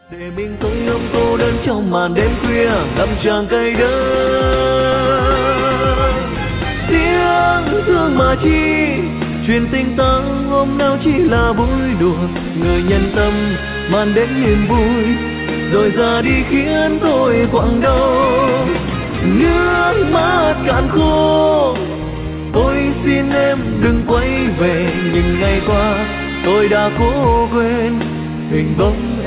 để mình tôi ôm cô đơn trong màn đêm khuya ngập tràn cay đớn. Tiếng thương mà chi chuyện tình ta hôm nào chỉ là vui đùa, người nhân tâm màn đến niềm vui rồi ra đi khiến tôi quặn đau. Nước mắt cạn khô tôi xin em đừng quay về, những ngày qua tôi đã cố quên hình bóng